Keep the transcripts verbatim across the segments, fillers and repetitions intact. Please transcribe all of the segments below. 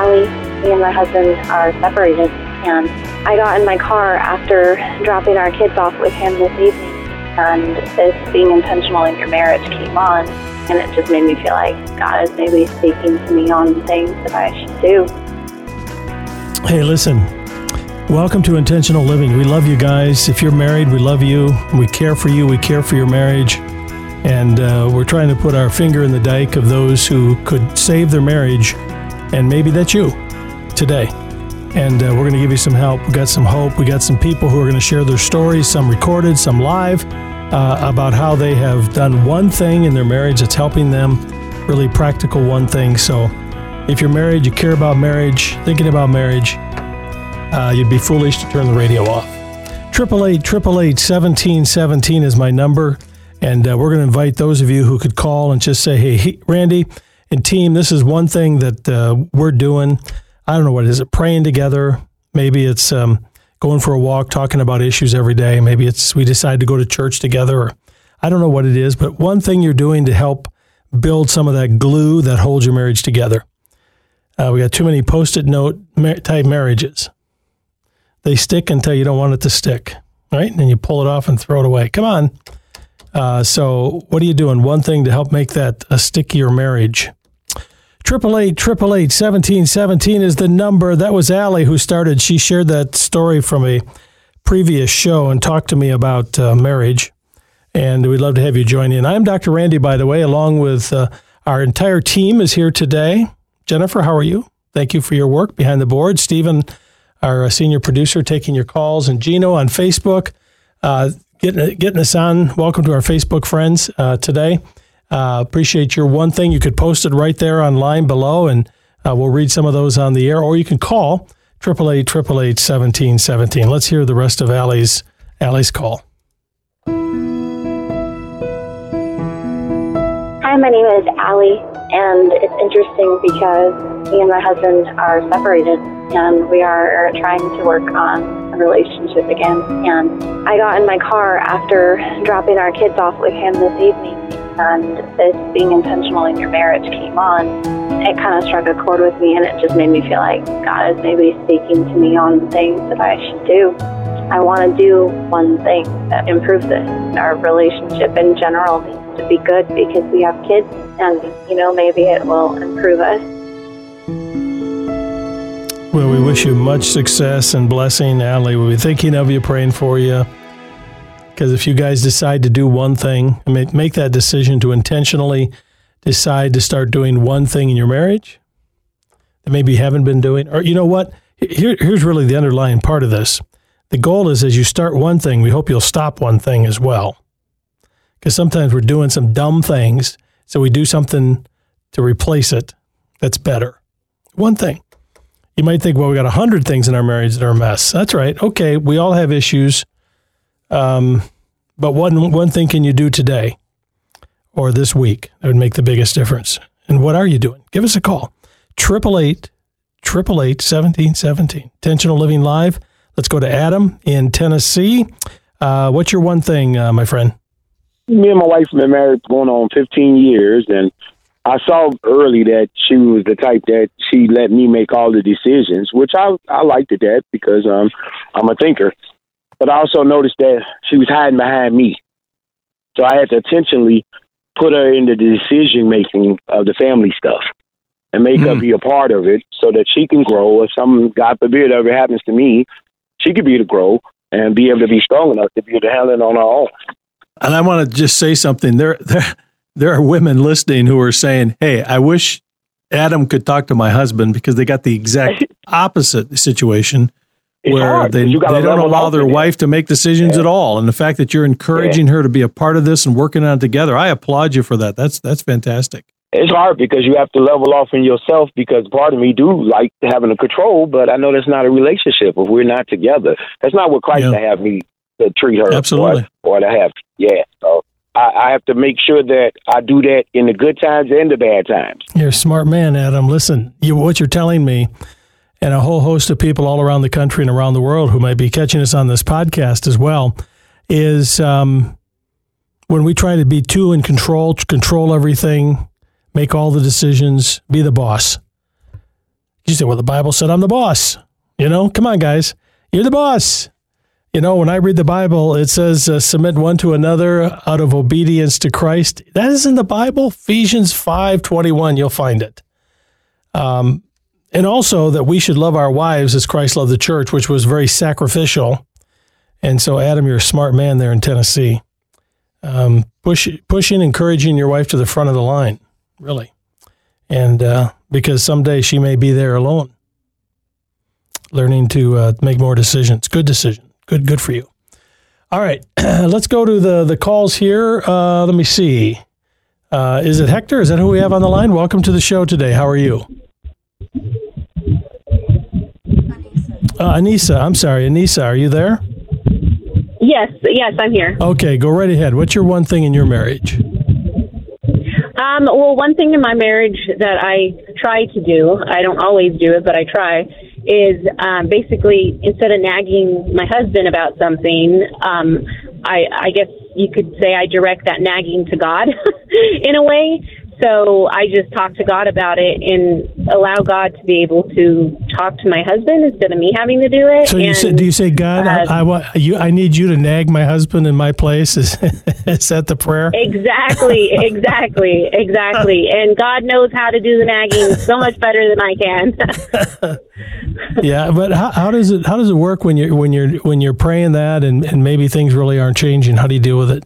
Allie. Me and my husband are separated, and I got in my car after dropping our kids off with him this evening, and this being intentional in your marriage came on, and it just made me feel like God is maybe speaking to me on things that I should do. Hey, listen, welcome to Intentional Living. We love you guys. If you're married, we love you. We care for you. We care for your marriage. And uh, we're trying to put our finger in the dike of those who could save their marriage. And maybe that's you today. And uh, we're going to give you some help. We got some hope. We got some people who are going to share their stories, some recorded, some live, uh, about how they have done one thing in their marriage that's helping them, really practical one thing. So if you're married, you care about marriage, thinking about marriage, uh, you'd be foolish to turn the radio off. eight eight eight, eight eight eight, one seven one seven is my number. And uh, we're going to invite those of you who could call and just say, hey, he, Randy and team, this is one thing that uh, we're doing. I don't know what it is. It praying together. Maybe it's um, going for a walk, talking about issues every day. Maybe it's we decide to go to church together. Or I don't know what it is, but one thing you're doing to help build some of that glue that holds your marriage together. Uh, we got too many Post-it note type marriages. They stick until you don't want it to stick, right? And then you pull it off and throw it away. Come on. Uh, so what are you doing? One thing to help make that a stickier marriage. eight eight eight, eight eight eight, one seven one seven is the number. That was Allie who started. She shared that story from a previous show and talked to me about uh, marriage. And we'd love to have you join in. I'm Doctor Randy, by the way, along with uh, our entire team is here today. Jennifer, how are you? Thank you for your work behind the board. Stephen, our senior producer, taking your calls. And Gino on Facebook. Uh, Getting, getting us on. Welcome to our Facebook friends uh, today. Uh, appreciate your one thing. You could post it right there online below, and uh, we'll read some of those on the air. Or you can call eight eight eight, eight eight eight, one seven one seven. Let's hear the rest of Allie's, Allie's call. Hi, my name is Allie, and it's interesting because me and my husband are separated, and we are trying to work on a relationship again. And I got in my car after dropping our kids off with him this evening, and this being intentional in your marriage came on. It kind of struck a chord with me, and it just made me feel like God is maybe speaking to me on things that I should do. I want to do one thing that improves this. Our relationship in general needs to be good because we have kids, and, you know, maybe it will improve us. Well, we wish you much success and blessing, Allie. We'll be thinking of you, praying for you. Because if you guys decide to do one thing, and make that decision to intentionally decide to start doing one thing in your marriage that maybe you haven't been doing, or you know what? Here, here's really the underlying part of this. The goal is as you start one thing, we hope you'll stop one thing as well. Because sometimes we're doing some dumb things, so we do something to replace it that's better. One thing. You might think, well, we got a hundred things in our marriage that are a mess. That's right. Okay, we all have issues. Um, but one one thing can you do today or this week that would make the biggest difference? And what are you doing? Give us a call. eight eight eight, eight eight eight, one seven one seven. Intentional Living Live. Let's go to Adam in Tennessee. Uh, what's your one thing, uh, my friend? Me and my wife have been married going on fifteen years, and I saw early that she was the type that she let me make all the decisions, which I I liked it that because um I'm a thinker. But I also noticed that she was hiding behind me. So I had to intentionally put her into the decision making of the family stuff and make mm-hmm. her be a part of it so that she can grow. If some, God forbid, ever happens to me, she could be able to grow and be able to be strong enough to be able to handle it on her own. And I want to just say something. There, there, there are women listening who are saying, hey, I wish Adam could talk to my husband because they got the exact opposite situation it's where hard, they, they don't allow their wife to make decisions yeah. at all. And the fact that you're encouraging yeah. her to be a part of this and working on it together, I applaud you for that. That's that's fantastic. It's hard because you have to level off in yourself because part of me do like having a control, but I know that's not a relationship if we're not together. That's not what Christ yeah. to have me to treat her Absolutely. Or, or to have. Yeah. So I, I have to make sure that I do that in the good times and the bad times. You're a smart man, Adam. Listen, you, what you're telling me, and a whole host of people all around the country and around the world who might be catching us on this podcast as well, is um, when we try to be too in control, control everything, make all the decisions, be the boss. You say, well, the Bible said I'm the boss. You know, come on, guys. You're the boss. You know, when I read the Bible, it says uh, submit one to another out of obedience to Christ. That is in the Bible, Ephesians five twenty-one. You'll find it. Um, and also that we should love our wives as Christ loved the church, which was very sacrificial. And so, Adam, you're a smart man there in Tennessee. Um, push, pushing, encouraging your wife to the front of the line, really. And uh, because someday she may be there alone, learning to uh, make more decisions. Good decision. Good, good for you. All right, let's go to the, the calls here. Uh, let me see. Uh, is it Hector? Is that who we have on the line? Welcome to the show today. How are you? Uh, Anissa, I'm sorry. Anissa, are you there? Yes, yes, I'm here. Okay, go right ahead. What's your one thing in your marriage? Um, well, one thing in my marriage that I try to do, I don't always do it, but I try, is um, basically instead of nagging my husband about something, um, I, I guess you could say I direct that nagging to God in a way. So I just talk to God about it and allow God to be able to talk to my husband instead of me having to do it. So you and, say, do you say, God, uh, I, I, want you, I need you to nag my husband in my place? Is, is that the prayer? Exactly, exactly, exactly. And God knows how to do the nagging so much better than I can. Yeah, but how, how does it how does it work when you're when you're when you're praying that and, and maybe things really aren't changing? How do you deal with it?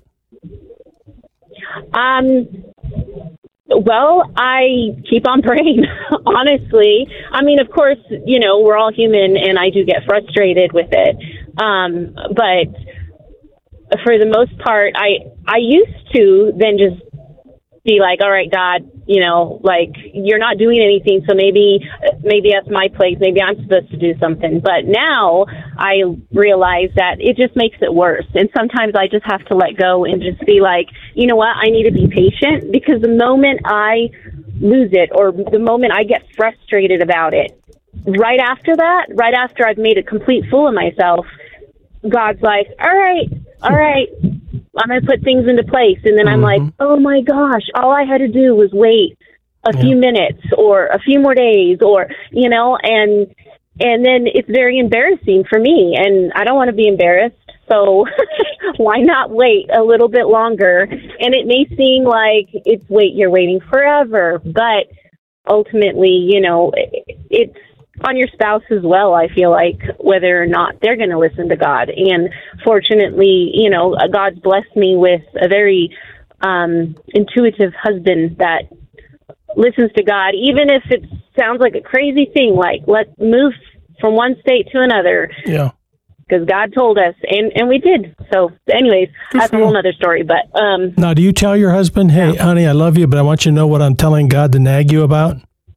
Um. Well, I keep on praying, honestly. I mean, of course, you know, we're all human and I do get frustrated with it. Um, but for the most part, I, I used to then just be like, all right, God, you know, like you're not doing anything. So maybe, maybe that's my place. Maybe I'm supposed to do something. But now I realize that it just makes it worse. And sometimes I just have to let go and just be like, you know what? I need to be patient, because the moment I lose it or the moment I get frustrated about it, right after that, right after I've made a complete fool of myself, God's like, all right, all right, I'm going to put things into place. And then I'm Mm-hmm. like, oh my gosh, all I had to do was wait a Yeah. few minutes or a few more days or, you know, and, and then it's very embarrassing for me and I don't want to be embarrassed. So why not wait a little bit longer? And it may seem like it's wait, you're waiting forever, but ultimately, you know, it, it's on your spouse as well, I feel like, whether or not they're going to listen to God. And fortunately, you know, God's blessed me with a very um, intuitive husband that listens to God, even if it sounds like a crazy thing, like let's move from one state to another. Yeah. Because God told us, and, and we did. So anyways, Good that's for a whole you. other story. But um, Now, do you tell your husband, hey, honey, I love you, but I want you to know what I'm telling God to nag you about?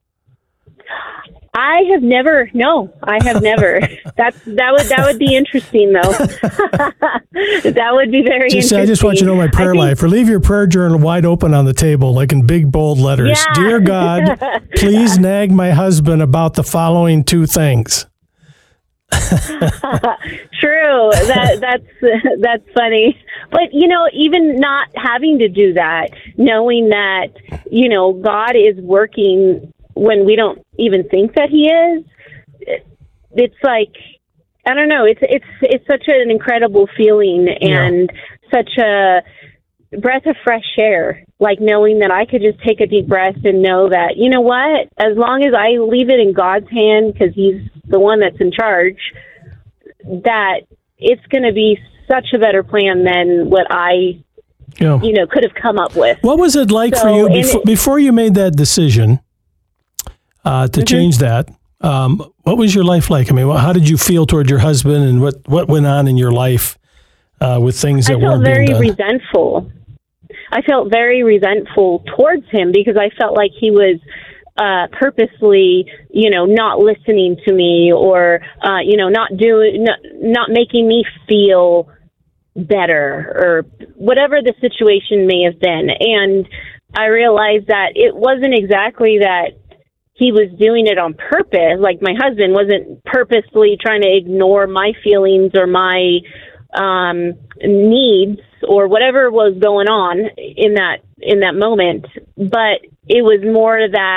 I have never, no, I have never. That's that would that would be interesting, though. That would be very Just, interesting. I just want you to know my prayer I think- life. Or leave your prayer journal wide open on the table, like in big, bold letters. Yeah. Dear God, please nag my husband about the following two things. True. That that's that's funny. But you know, even not having to do that, knowing that, you know, God is working when we don't even think that He is, it's like, I don't know, it's it's it's such an incredible feeling and yeah. such a breath of fresh air, like knowing that I could just take a deep breath and know that, you know what, as long as I leave it in God's hand, because He's the one that's in charge, that it's going to be such a better plan than what I, Yeah. you know, could have come up with. What was it like So, for you and before, it- before you made that decision uh, to Mhm. change that? Um, what was your life like? I mean, how did you feel toward your husband, and what, what went on in your life uh, with things that I felt weren't very being done? resentful. I felt very resentful towards him because I felt like he was uh, purposely, you know, not listening to me or, uh, you know, not doing, not, not making me feel better or whatever the situation may have been. And I realized that it wasn't exactly that he was doing it on purpose. Like my husband wasn't purposely trying to ignore my feelings or my um, needs or whatever was going on in that in that moment. But it was more that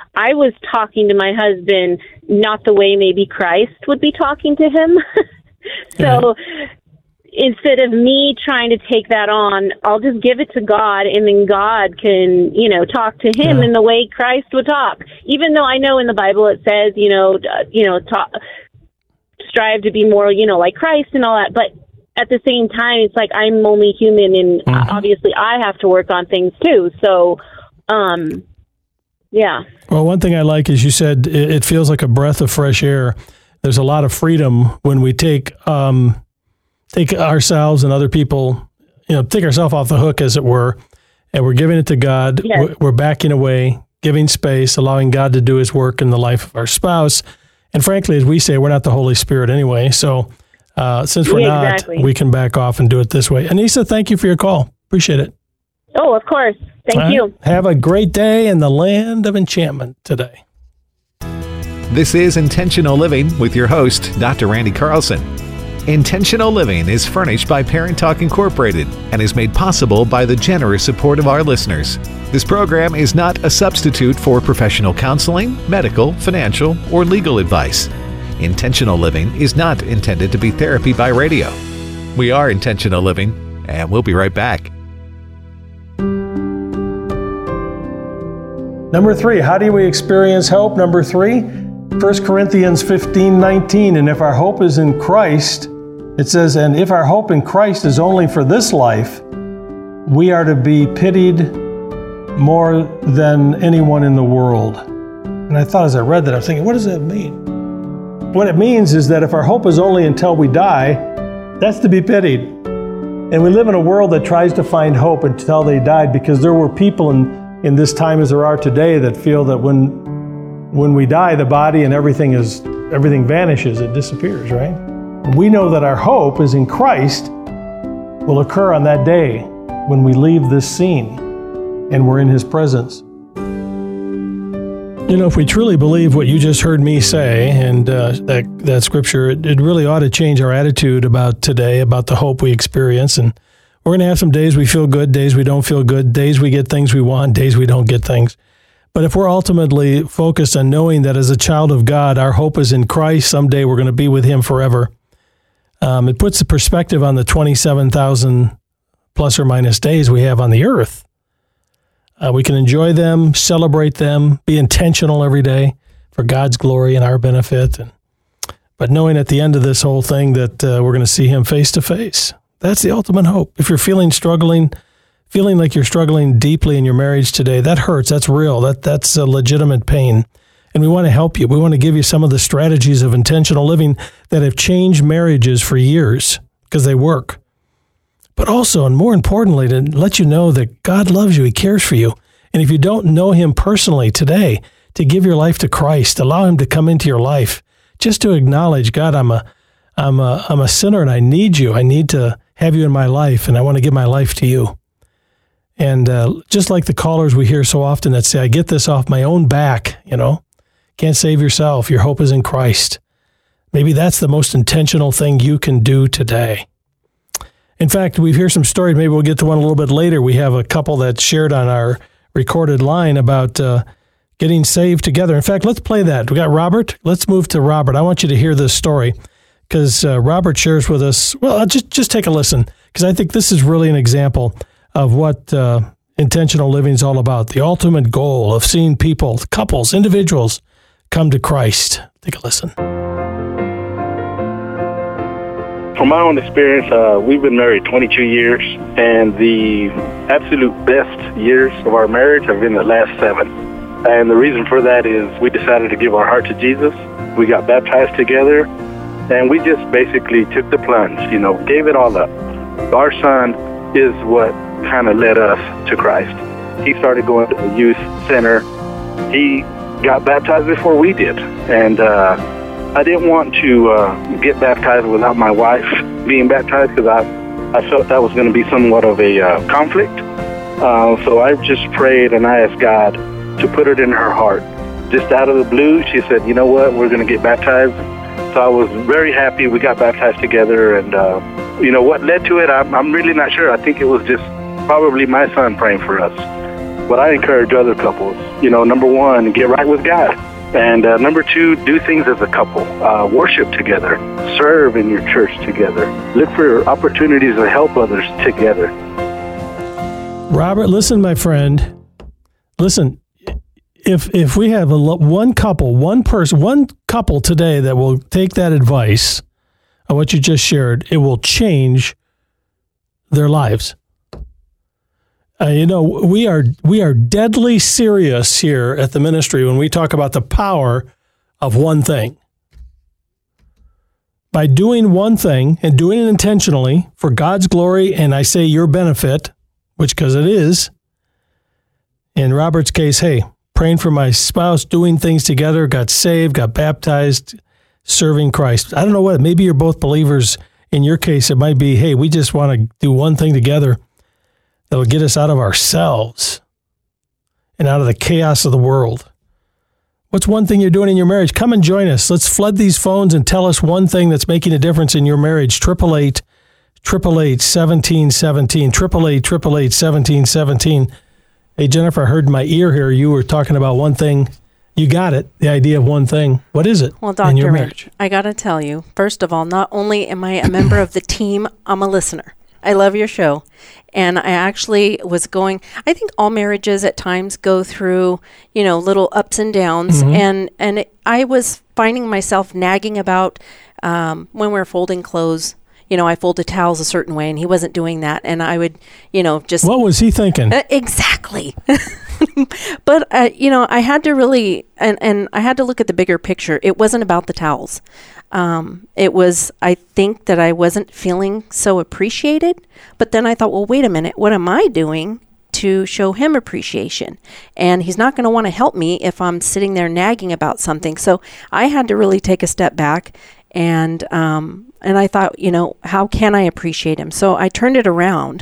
I was talking to my husband not the way maybe Christ would be talking to him. So instead of me trying to take that on, I'll just give it to God, and then God can, you know, talk to him yeah. in the way Christ would talk. Even though I know in the Bible it says, you know, uh, you know, talk, strive to be more, you know, like Christ and all that. But at the same time, it's like I'm only human, and mm-hmm. obviously I have to work on things too. So, um, yeah. Well, one thing I like is you said it, it feels like a breath of fresh air. There's a lot of freedom when we take um, take ourselves and other people, you know, take ourselves off the hook, as it were, and we're giving it to God. Yes. We're, we're backing away, giving space, allowing God to do his work in the life of our spouse. And frankly, as we say, we're not the Holy Spirit anyway. So uh, since we're yeah, exactly. not, we can back off and do it this way. Anissa, thank you for your call. Appreciate it. Oh, of course. Thank right. you. Have a great day in the land of enchantment today. This is Intentional Living with your host, Doctor Randy Carlson. Intentional Living is furnished by Parent Talk Incorporated and is made possible by the generous support of our listeners. This program is not a substitute for professional counseling, medical, financial, or legal advice. Intentional Living is not intended to be therapy by radio. We are Intentional Living, and we'll be right back. Number three, how do we experience hope? Number three, First Corinthians fifteen nineteen, and if our hope is in Christ, it says, and if our hope in Christ is only for this life, we are to be pitied more than anyone in the world. And I thought as I read that, I was thinking, what does that mean? What it means is that if our hope is only until we die, that's to be pitied. And we live in a world that tries to find hope until they died, because there were people in, in this time as there are today that feel that when when we die, the body and everything is everything vanishes, it disappears, right? We know that our hope is in Christ will occur on that day when we leave this scene and we're in his presence. You know, if we truly believe what you just heard me say, and uh, that that scripture, it, it really ought to change our attitude about today, about the hope we experience. And we're going to have some days we feel good, days we don't feel good, days we get things we want, days we don't get things. But if we're ultimately focused on knowing that as a child of God, our hope is in Christ, someday we're going to be with him forever, um, it puts the perspective on the twenty-seven thousand plus or minus days we have on the earth. Uh, we can enjoy them, celebrate them, be intentional every day for God's glory and our benefit. And, but knowing at the end of this whole thing that uh, we're going to see him face to face, that's the ultimate hope. If you're feeling struggling, feeling like you're struggling deeply in your marriage today, that hurts. That's real. That That's a legitimate pain. And we want to help you. We want to give you some of the strategies of intentional living that have changed marriages for years because they work. But also, and more importantly, to let you know that God loves you. He cares for you. And if you don't know him personally today, to give your life to Christ, allow him to come into your life, just to acknowledge, God, I'm a, I'm a, I'm a sinner and I need you. I need to have you in my life, and I want to give my life to you. And uh, just like the callers we hear so often that say, I get this off my own back, you know, can't save yourself. Your hope is in Christ. Maybe that's the most intentional thing you can do today. In fact, we hear some stories. Maybe we'll get to one a little bit later. We have a couple that shared on our recorded line about uh, getting saved together. In fact, let's play that. We got Robert. Let's move to Robert. I want you to hear this story because uh, Robert shares with us. Well, just, just take a listen, because I think this is really an example of what uh, intentional living is all about. The ultimate goal of seeing people, couples, individuals come to Christ. Take a listen. From my own experience, uh, we've been married twenty-two years, and the absolute best years of our marriage have been the last seven. And the reason for that is we decided to give our heart to Jesus. We got baptized together, and we just basically took the plunge, you know, gave it all up. Our son is what kind of led us to Christ. He started going to the youth center. He got baptized before we did, and uh, I didn't want to uh, get baptized without my wife being baptized because I, I felt that was going to be somewhat of a uh, conflict. Uh, so I just prayed and I asked God to put it in her heart. Just out of the blue, she said, you know what, we're going to get baptized. So I was very happy we got baptized together. And, uh, you know, what led to it, I'm, I'm really not sure. I think it was just probably my son praying for us. what I encourage other couples, you know, number one, get right with God. And uh, number two, do things as a couple. Uh, worship together. Serve in your church together. Look for opportunities to help others together. Robert, listen, my friend. Listen, if if we have a lo- one couple, one person, one couple today that will take that advice of what you just shared, it will change their lives. Uh, you know, we are we are deadly serious here at the ministry when we talk about the power of one thing. By doing one thing and doing it intentionally for God's glory, and I say your benefit, which because it is. In Robert's case, hey, praying for my spouse, doing things together, got saved, got baptized, serving Christ. I don't know what, maybe you're both believers. In your case, it might be, hey, we just want to do one thing together that'll get us out of ourselves and out of the chaos of the world. What's one thing you're doing in your marriage? Come and join us. Let's flood these phones and tell us one thing that's making a difference in your marriage. Triple eight, triple eight, seventeen seventeen, triple eight, triple eight, seventeen seventeen. Hey, Jennifer, I heard in my ear here you were talking about one thing. You got it, the idea of one thing. What is it well, Doctor in your marriage? Rich, I got to tell you, first of all, not only am I a member of the team, I'm a listener. I love your show. And I actually was going, I think all marriages at times go through, you know, little ups and downs. Mm-hmm. And, and it, I was finding myself nagging about um, when we were folding clothes. You know, I folded towels a certain way, and he wasn't doing that. And I would, you know, just... What was he thinking? Uh, exactly. But, uh, you know, I had to really, and, and I had to look at the bigger picture. It wasn't about the towels. Um, it was, I think that I wasn't feeling so appreciated. But then I thought, well, wait a minute. What am I doing to show him appreciation? And he's not going to want to help me if I'm sitting there nagging about something. So I had to really take a step back. And um, and I thought, you know, how can I appreciate him? So I turned it around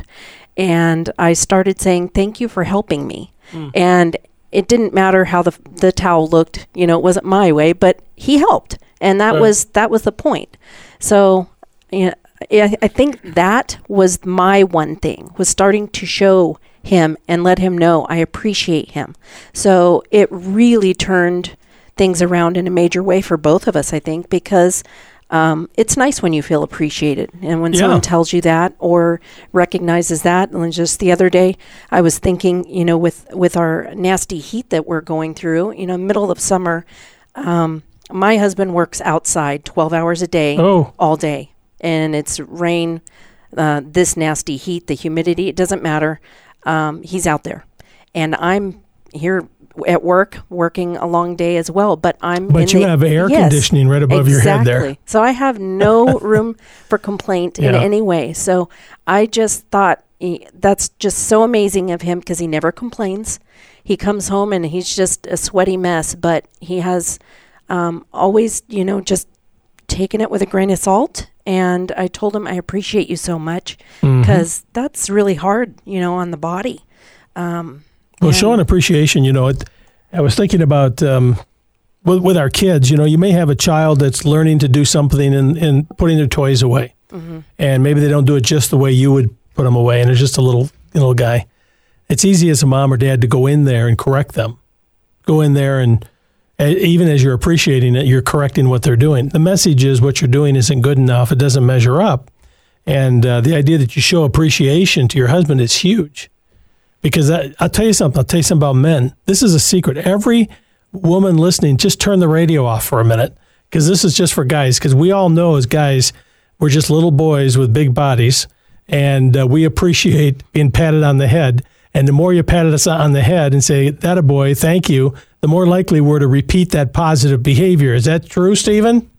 and I started saying, thank you for helping me. Mm. And it didn't matter how the the towel looked, you know, it wasn't my way, but he helped. And that right. was that was the point. So you know, I, I think that was my one thing, was starting to show him and let him know I appreciate him. So it really turned things around in a major way for both of us, I think, because um, it's nice when you feel appreciated and when yeah. someone tells you that or recognizes that. And just the other day, I was thinking, you know, with, with our nasty heat that we're going through, you know, middle of summer, um, my husband works outside twelve hours a day, oh. all day. And it's rain, uh, this nasty heat, the humidity, it doesn't matter. Um, he's out there. And I'm here at work, working a long day as well, but I'm But in you the, have air yes, conditioning right above exactly. your head there. So I have no room for complaint yeah. in any way. So I just thought he, that's just so amazing of him because he never complains. He comes home and he's just a sweaty mess, but he has um, always, you know, just taken it with a grain of salt. And I told him, I appreciate you so much because mm-hmm. that's really hard, you know, on the body. Um, Well, showing appreciation, you know, it, I was thinking about um, with, with our kids, you know, you may have a child that's learning to do something and, and putting their toys away. Mm-hmm. And maybe they don't do it just the way you would put them away. And it's just a little, little guy. It's easy as a mom or dad to go in there and correct them. Go in there and uh, even as you're appreciating it, you're correcting what they're doing. The message is what you're doing isn't good enough. It doesn't measure up. And uh, the idea that you show appreciation to your husband is huge. Because that, I'll tell you something. I'll tell you something about men. This is a secret. Every woman listening, just turn the radio off for a minute, because this is just for guys. Because we all know as guys, we're just little boys with big bodies, and uh, we appreciate being patted on the head. And the more you pat us on the head and say, "That a boy, thank you," the more likely we're to repeat that positive behavior. Is that true, Stephen?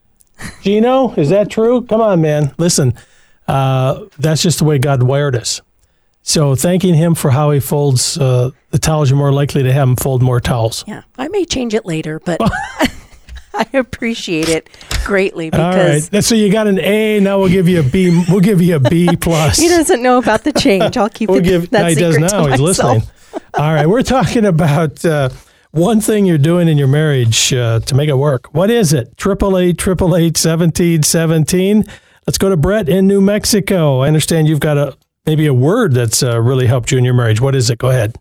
Gino, is that true? Come on, man. Listen, uh, that's just the way God wired us. So thanking him for how he folds uh, the towels, you're more likely to have him fold more towels. Yeah, I may change it later, but I appreciate it greatly because. All right, that's so you got an A. Now we'll give you a B. We'll give you a B plus. He doesn't know about the change. I'll keep we'll it, give, that no, he secret does now. to He's myself. listening. All right, we're talking about uh, one thing you're doing in your marriage uh, to make it work. What is it? Triple eight, triple eight, seventeen, seventeen. Let's go to Brett in New Mexico. I understand you've got a. Maybe a word that's uh, really helped you in your marriage. What is it? Go ahead.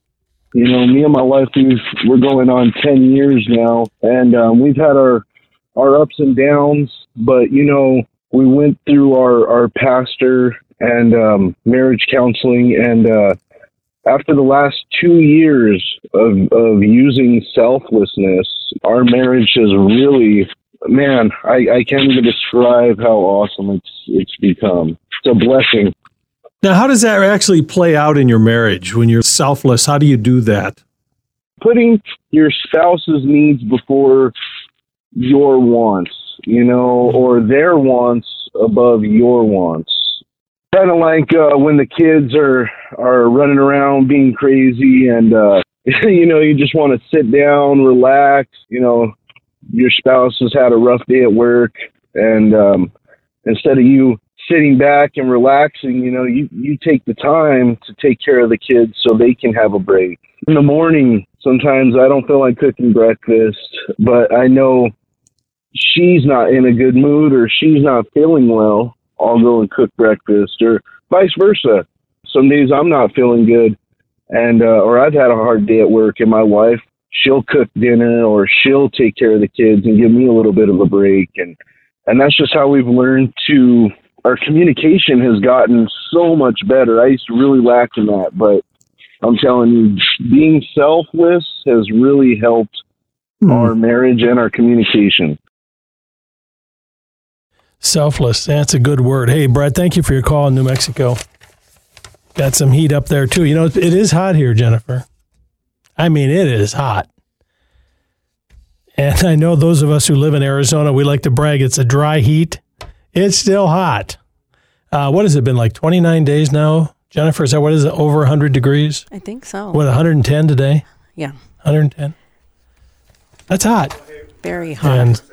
You know, me and my wife, we've, we're going on ten years now, and um, we've had our our ups and downs, but, you know, we went through our, our pastor and um, marriage counseling, and uh, after the last two years of, of using selflessness, our marriage has really, man, I, I can't even describe how awesome it's it's become. It's a blessing. Now, how does that actually play out in your marriage when you're selfless? How do you do that? Putting your spouse's needs before your wants, you know, or their wants above your wants. Kind of like uh, when the kids are, are running around being crazy and, uh, you know, you just want to sit down, relax. You know, your spouse has had a rough day at work, and um, instead of you sitting back and relaxing, you know, you, you take the time to take care of the kids so they can have a break. In the morning, sometimes I don't feel like cooking breakfast, but I know she's not in a good mood or she's not feeling well. I'll go and cook breakfast, or vice versa. Some days I'm not feeling good, and uh, or I've had a hard day at work, and my wife, she'll cook dinner or she'll take care of the kids and give me a little bit of a break. And, and that's just how we've learned to, our communication has gotten so much better. I used to really lack in that, but I'm telling you, being selfless has really helped mm. our marriage and our communication. Selfless. That's a good word. Hey, Brett, thank you for your call in New Mexico. Got some heat up there, too. You know, it is hot here, Jennifer. I mean, it is hot. And I know those of us who live in Arizona, we like to brag it's a dry heat. It's still hot. Uh, what has it been, like twenty-nine days now? Jennifer, is that what is it, over one hundred degrees? I think so. What, one hundred ten today? Yeah. one hundred ten. That's hot. Very hot. And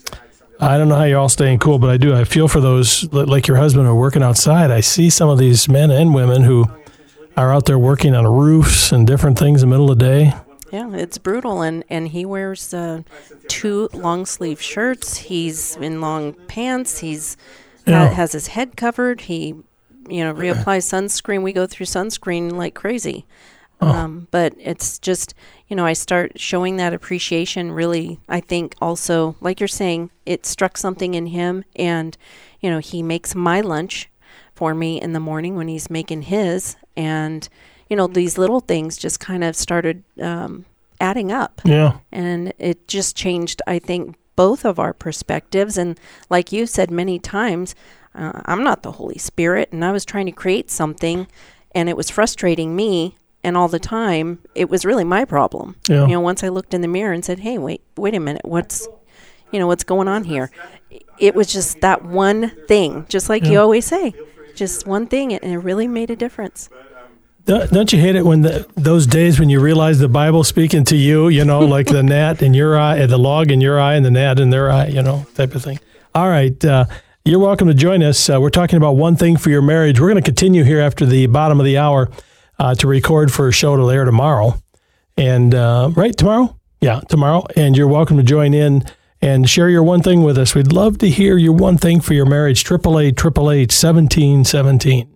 I don't know how you're all staying cool, but I do. I feel for those, like your husband, who are working outside. I see some of these men and women who are out there working on roofs and different things in the middle of the day. Yeah, it's brutal, and, and he wears uh, two long-sleeve shirts. He's in long pants. He's yeah. ha- has his head covered. He, you know, reapplies sunscreen. We go through sunscreen like crazy. Oh. Um, but it's just, you know, I start showing that appreciation really, I think also, like you're saying, it struck something in him, and, you know, he makes my lunch for me in the morning when he's making his, and, you know, these little things just kind of started um, adding up. Yeah. And it just changed, I think, both of our perspectives. And like you said many times, uh, I'm not the Holy Spirit, and I was trying to create something, and it was frustrating me. And all the time, it was really my problem. Yeah. You know, once I looked in the mirror and said, hey, wait, wait a minute, what's, you know, what's going on here? It was just that one thing, just like yeah. you always say, just one thing, and it really made a difference. Don't you hate it when the, those days when you realize the Bible's speaking to you, you know, like the gnat in your eye, and the log in your eye, and the gnat in their eye, you know, type of thing. All right. Uh, you're welcome to join us. Uh, we're talking about one thing for your marriage. We're going to continue here after the bottom of the hour. Uh, to record for a show to air tomorrow. And, uh, right, tomorrow? Yeah, tomorrow. And you're welcome to join in and share your one thing with us. We'd love to hear your one thing for your marriage. eight eight eight, eight eight eight, seventeen seventeen.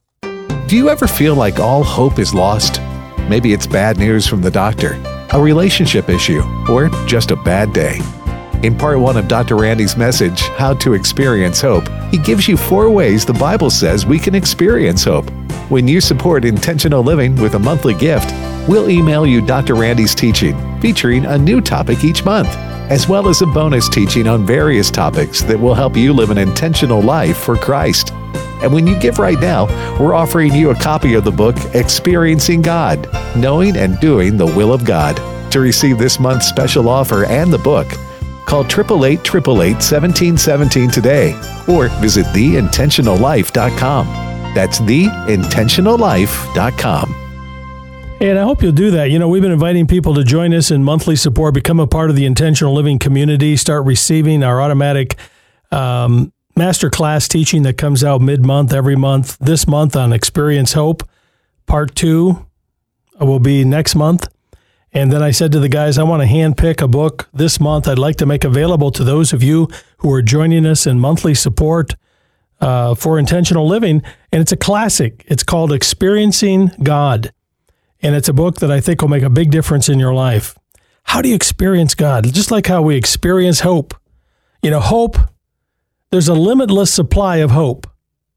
Do you ever feel like all hope is lost? Maybe it's bad news from the doctor, a relationship issue, or just a bad day. In part one of Doctor Randy's message, How to Experience Hope, he gives you four ways the Bible says we can experience hope. When you support Intentional Living with a monthly gift, we'll email you Doctor Randy's teaching, featuring a new topic each month, as well as a bonus teaching on various topics that will help you live an intentional life for Christ. And when you give right now, we're offering you a copy of the book, Experiencing God, Knowing and Doing the Will of God. To receive this month's special offer and the book, call eight eight eight, eight eight eight, seventeen seventeen today, or visit the intentional life dot com. That's the intentional life dot com. And I hope you'll do that. You know, we've been inviting people to join us in monthly support, become a part of the Intentional Living community, start receiving our automatic um, masterclass teaching that comes out mid-month every month. This month on Experience Hope. Part two will be next month. And then I said to the guys, I want to handpick a book this month I'd like to make available to those of you who are joining us in monthly support uh, for Intentional Living. And it's a classic. It's called Experiencing God. And it's a book that I think will make a big difference in your life. How do you experience God? Just like how we experience hope. You know, hope, there's a limitless supply of hope.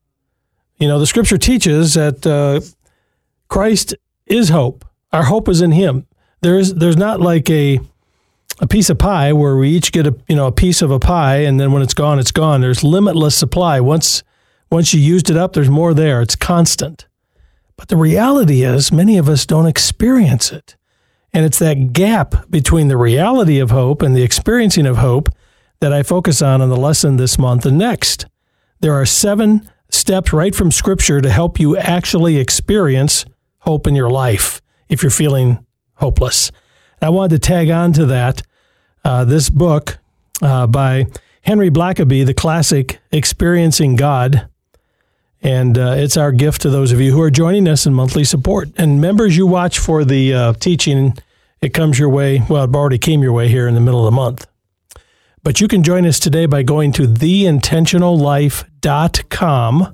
You know, the scripture teaches that uh, Christ is hope. Our hope is in him. There's there's not like a a piece of pie where we each get a you know a piece of a pie, and then when it's gone, it's gone. There's limitless supply. Once once you used it up, there's more there. It's constant. But the reality is, many of us don't experience it. And it's that gap between the reality of hope and the experiencing of hope that I focus on in the lesson this month and next. There are seven steps right from Scripture to help you actually experience hope in your life if you're feeling hopeless. And I wanted to tag on to that, uh, this book uh, by Henry Blackaby, the classic Experiencing God. And uh, it's our gift to those of you who are joining us in monthly support. And members, you watch for the uh, teaching. It comes your way. Well, it already came your way here in the middle of the month. But you can join us today by going to the intentional life dot com,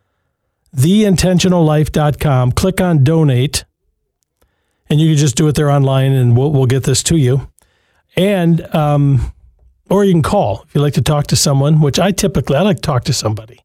the intentional life dot com. Click on donate, and you can just do it there online, and we'll, we'll get this to you. And um, or you can call if you'd like to talk to someone, which I typically, I like to talk to somebody.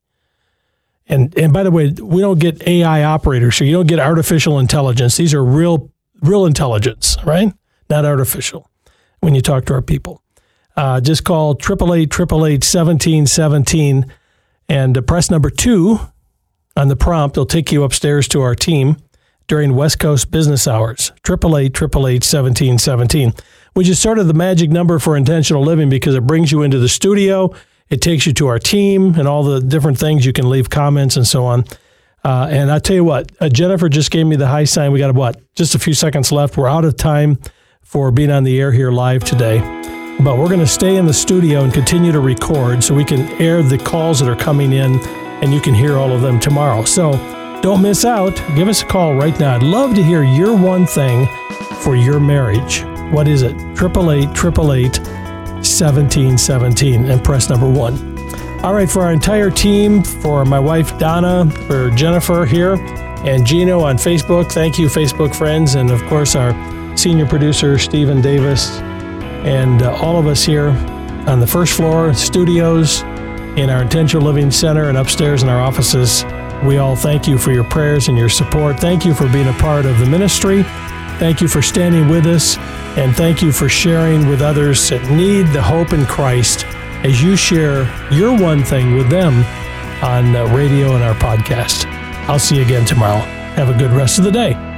And and by the way, we don't get A I operators, so you don't get artificial intelligence. These are real real intelligence, right? Not artificial when you talk to our people. Uh, just call eight eight eight, eight eight eight, one seven one seven and uh, press number two on the prompt. It'll take you upstairs to our team during West Coast business hours. eight eight eight, eight eight eight, one seven one seven, which is sort of the magic number for intentional living because it brings you into the studio. It takes you to our team and all the different things. You can leave comments and so on. Uh, and I tell you what, uh, Jennifer just gave me the high sign. We got, what, just a few seconds left. We're out of time for being on the air here live today. But we're going to stay in the studio and continue to record so we can air the calls that are coming in and you can hear all of them tomorrow. So don't miss out. Give us a call right now. I'd love to hear your one thing for your marriage. What is it? eight eight eight, eight eight eight, one seven one seven and press number one. All right, for our entire team, for my wife Donna, for Jennifer here, and Gino on Facebook, thank you, Facebook friends, and of course our senior producer, Stephen Davis, and uh, all of us here on the first floor studios, in our Intentional Living Center, and upstairs in our offices. We all thank you for your prayers and your support. Thank you for being a part of the ministry. Thank you for standing with us, and thank you for sharing with others that need the hope in Christ as you share your one thing with them on uh, radio and our podcast. I'll see you again tomorrow. Have a good rest of the day.